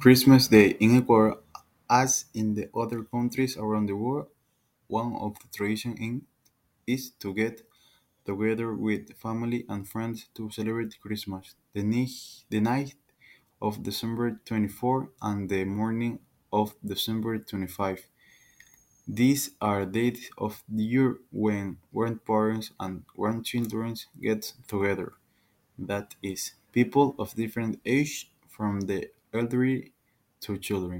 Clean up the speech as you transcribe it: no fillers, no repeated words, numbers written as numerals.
Christmas Day in Ecuador, as in the other countries around the world, one of the traditions is to get together with family and friends to celebrate Christmas. The night of December 24 and the morning of December 25. These are dates of the year when grandparents and grandchildren get together. That is, people of different age, from the elderly to children.